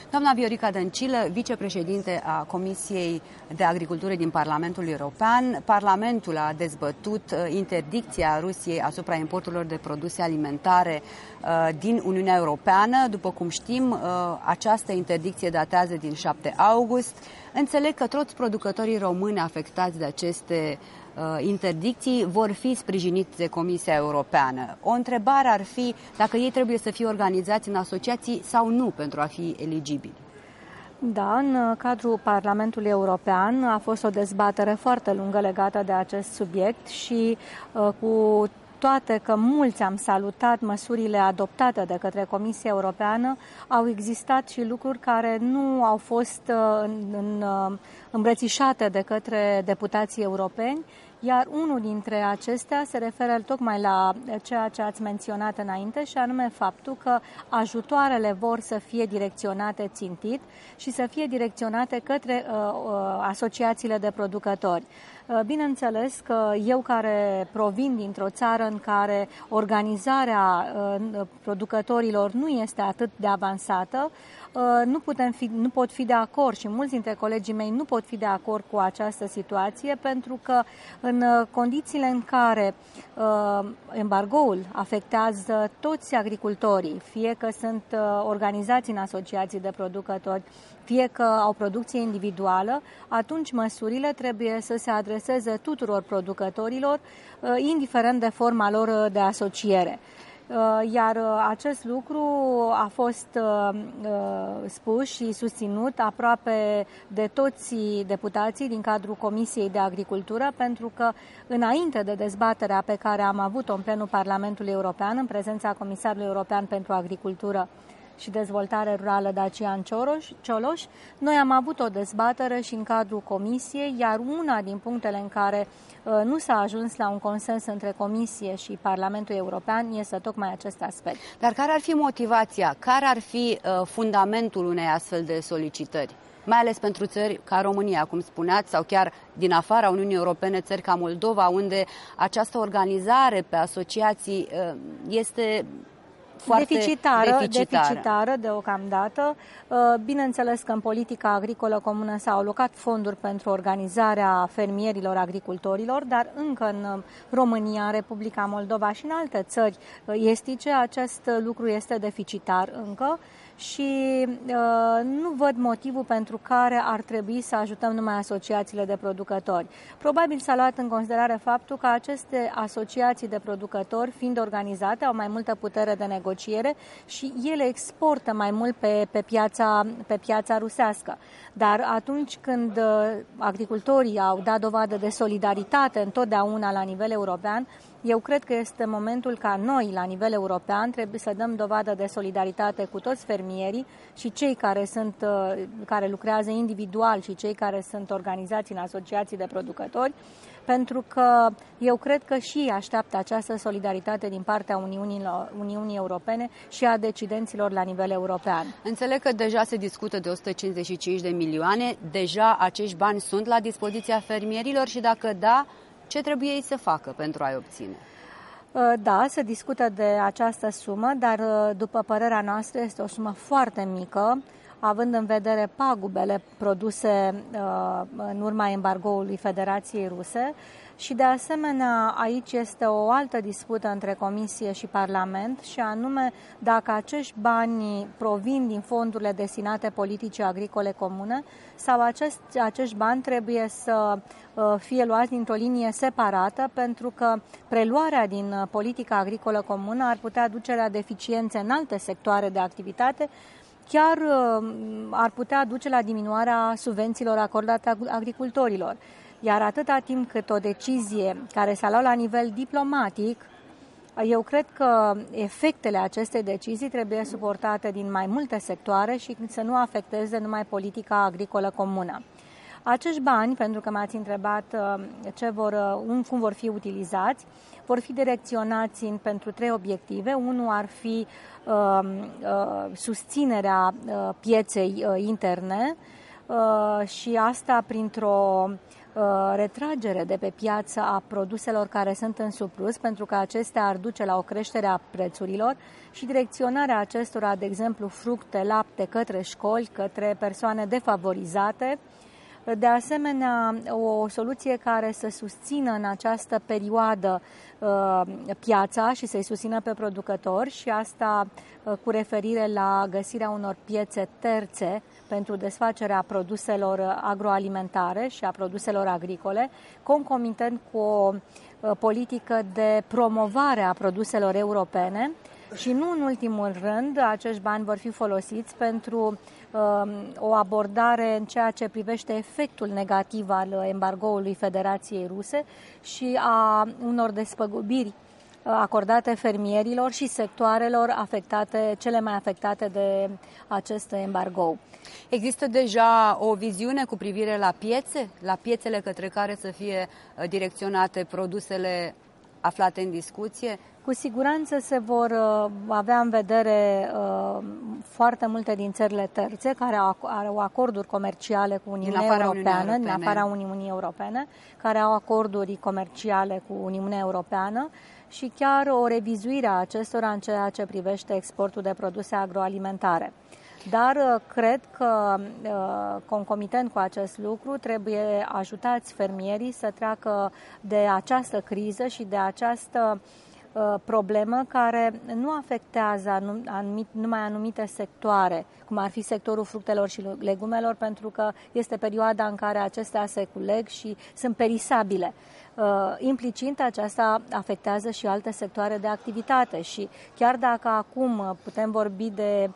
Doamna Viorica Dăncilă, vicepreședinte a Comisiei de Agricultură din Parlamentul European, Parlamentul a dezbătut interdicția Rusiei asupra importurilor de produse alimentare din Uniunea Europeană. După cum știm, această interdicție datează din 7 august. Înțeleg că toți producătorii români afectați de aceste interdicții vor fi sprijiniți de Comisia Europeană. O întrebare ar fi dacă ei trebuie să fie organizați în asociații sau nu pentru a fi eligibili. Da, în cadrul Parlamentului European a fost o dezbatere foarte lungă legată de acest subiect și cu toate că mulți am salutat măsurile adoptate de către Comisia Europeană, au existat și lucruri care nu au fost îmbrățișate de către deputații europeni, iar unul dintre acestea se referă tocmai la ceea ce ați menționat înainte, și anume faptul că ajutoarele vor să fie direcționate țintit și să fie direcționate către asociațiile de producători. Bineînțeles că eu, care provin dintr-o țară în care organizarea producătorilor nu este atât de avansată, nu pot fi de acord, și mulți dintre colegii mei nu pot fi de acord cu această situație, pentru că în condițiile în care embargoul afectează toți agricultorii, fie că sunt organizați în asociații de producători, fie că au producție individuală, atunci măsurile trebuie să se adreseze tuturor producătorilor, indiferent de forma lor de asociere. Iar acest lucru a fost spus și susținut aproape de toți deputații din cadrul Comisiei de Agricultură, pentru că înainte de dezbaterea pe care am avut-o în plenul Parlamentului European, în prezența Comisarului European pentru Agricultură și Dezvoltare Rurală Dacian Cioloș, noi am avut o dezbatere și în cadrul Comisiei, iar una din punctele în care nu s-a ajuns la un consens între Comisie și Parlamentul European este tocmai acest aspect. Dar care ar fi motivația? Care ar fi fundamentul unei astfel de solicitări? Mai ales pentru țări ca România, cum spuneați, sau chiar din afara Uniunii Europene, țări ca Moldova, unde această organizare pe asociații este foarte deficitară deocamdată. Bineînțeles că în politica agricolă comună s-au alocat fonduri pentru organizarea fermierilor, agricultorilor, dar încă în România, în Republica Moldova și în alte țări estice, acest lucru este deficitar încă și nu văd motivul pentru care ar trebui să ajutăm numai asociațiile de producători. Probabil s-a luat în considerare faptul că aceste asociații de producători, fiind organizate, au mai multă putere de negociere și ele exportă mai mult pe piața rusească. Dar atunci când agricultorii au dat dovadă de solidaritate întotdeauna la nivel european, eu cred că este momentul ca noi, la nivel european, trebuie să dăm dovadă de solidaritate cu toți fermierii și cei care lucrează individual și cei care sunt organizați în asociații de producători, pentru că eu cred că și ei așteaptă această solidaritate din partea Uniunii Europene și a decidenților la nivel european. Înțeleg că deja se discută de 155 de milioane, deja acești bani sunt la dispoziția fermierilor și dacă da, ce trebuie ei să facă pentru a-i obține? Da, se discută de această sumă, dar după părerea noastră este o sumă foarte mică, având în vedere pagubele produse în urma embargoului Federației Ruse. Și de asemenea, aici este o altă dispută între Comisie și Parlament, și anume dacă acești bani provin din fondurile destinate politicii agricole comune sau acești bani trebuie să fie luați dintr-o linie separată, pentru că preluarea din politica agricolă comună ar putea duce la deficiențe în alte sectoare de activitate, chiar ar putea duce la diminuarea subvențiilor acordate agricultorilor. Iar atâta timp cât o decizie care s-a luat la nivel diplomatic, eu cred că efectele acestei decizii trebuie suportate din mai multe sectoare și să nu afecteze numai politica agricolă comună. Acești bani, pentru că m-ați întrebat cum vor fi utilizați, vor fi direcționați pentru 3 obiective. Unul ar fi susținerea pieței interne și asta printr-o retragere de pe piață a produselor care sunt în surplus, pentru că acestea ar duce la o creștere a prețurilor și direcționarea acestora, de exemplu, fructe, lapte, către școli, către persoane defavorizate. De asemenea, o soluție care să susțină în această perioadă piața și să-i susțină pe producători, și asta cu referire la găsirea unor piețe terțe pentru desfacerea produselor agroalimentare și a produselor agricole, concomitent cu o politică de promovare a produselor europene. Și nu în ultimul rând, acești bani vor fi folosiți pentru o abordare în ceea ce privește efectul negativ al embargoului Federației Ruse și a unor despăgubiri acordate fermierilor și sectoarelor afectate, cele mai afectate de acest embargo. Există deja o viziune cu privire la piețele către care să fie direcționate produsele aflate în discuție? Cu siguranță se vor avea în vedere foarte multe din țările terțe care au acorduri comerciale cu Uniunea Europeană, din afara Uniunii Europene, care au acorduri comerciale cu Uniunea Europeană și chiar o revizuire a acestora în ceea ce privește exportul de produse agroalimentare. Dar cred că, concomitent cu acest lucru, trebuie ajutați fermierii să treacă de această criză și de această problemă care nu afectează numai anumite sectoare, cum ar fi sectorul fructelor și legumelor, pentru că este perioada în care acestea se culeg și sunt perisabile. Implicit, aceasta afectează și alte sectoare de activitate și chiar dacă acum putem vorbi de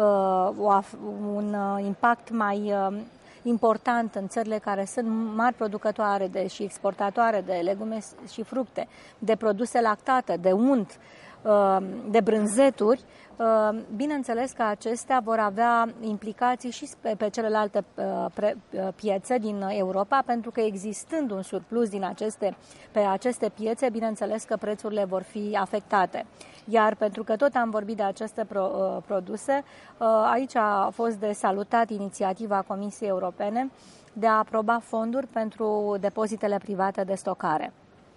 un impact mai important în țările care sunt mari producătoare și exportatoare de legume și fructe, de produse lactate, de unt, de brânzeturi, bineînțeles că acestea vor avea implicații și pe celelalte piețe din Europa, pentru că existând un surplus pe aceste piețe, bineînțeles că prețurile vor fi afectate. Iar pentru că tot am vorbit de aceste produse, aici a fost de salutat inițiativa Comisiei Europene de a aproba fonduri pentru depozitele private de stocare.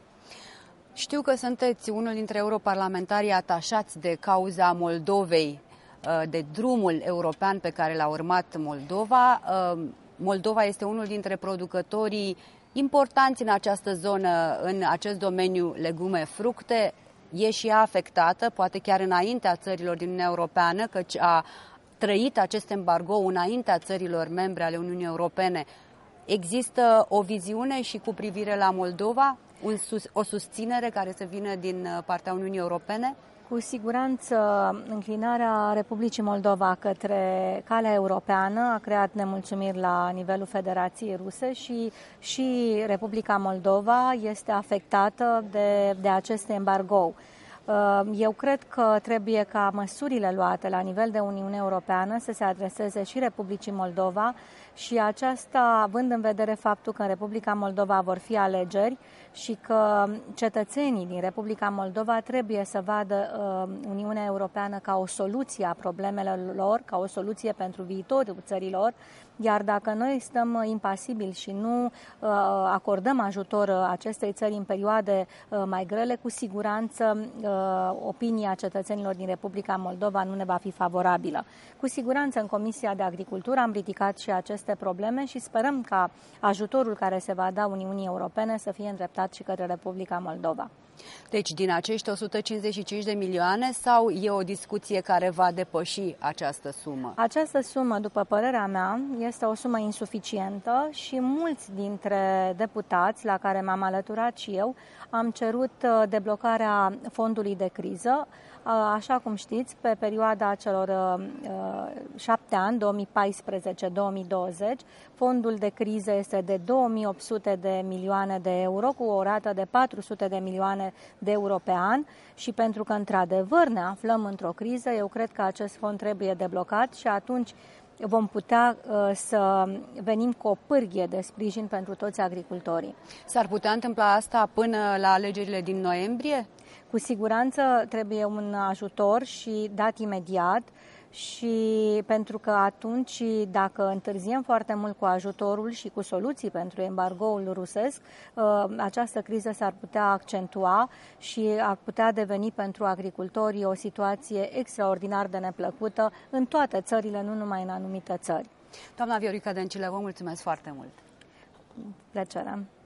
Știu că sunteți unul dintre europarlamentarii atașați de cauza Moldovei, de drumul european pe care l-a urmat Moldova. Moldova este unul dintre producătorii importanți în această zonă, în acest domeniu legume, fructe. E și ea afectată, poate chiar înaintea țărilor din Uniunea Europeană, căci a trăit acest embargo înaintea țărilor membre ale Uniunii Europene. Există o viziune și cu privire la Moldova? O susținere care să vină din partea Uniunii Europene? Cu siguranță, înclinarea Republicii Moldova către calea europeană a creat nemulțumiri la nivelul Federației Ruse și Republica Moldova este afectată de acest embargo. Eu cred că trebuie ca măsurile luate la nivel de Uniune Europeană să se adreseze și Republicii Moldova și aceasta având în vedere faptul că în Republica Moldova vor fi alegeri și că cetățenii din Republica Moldova trebuie să vadă Uniunea Europeană ca o soluție a problemelor lor, ca o soluție pentru viitorul țărilor, iar dacă noi stăm impasibili și nu acordăm ajutor acestei țări în perioade mai grele, cu siguranță opinia cetățenilor din Republica Moldova nu ne va fi favorabilă. Cu siguranță în Comisia de Agricultură am ridicat și aceste probleme și sperăm ca ajutorul care se va da Uniunii Europene să fie îndreptat și către Republica Moldova. Deci din acești 155 de milioane sau e o discuție care va depăși această sumă? Această sumă, după părerea mea, este o sumă insuficientă și mulți dintre deputați, la care m-am alăturat și eu, am cerut deblocarea fondului de criză. Așa cum știți, pe perioada celor 7 ani, 2014-2020, fondul de criză este de 2800 de milioane de euro, cu o rată de 400 de milioane de euro pe an și pentru că, într-adevăr, ne aflăm într-o criză, eu cred că acest fond trebuie deblocat și atunci vom putea să venim cu o pârghie de sprijin pentru toți agricultorii. S-ar putea întâmpla asta până la alegerile din noiembrie? Cu siguranță trebuie un ajutor și dat imediat și pentru că atunci, dacă întârziem foarte mult cu ajutorul și cu soluții pentru embargoul rusesc, această criză s-ar putea accentua și ar putea deveni pentru agricultorii o situație extraordinar de neplăcută în toate țările, nu numai în anumite țări. Doamna Viorica Dăncilă, vă mulțumesc foarte mult! Plăcere!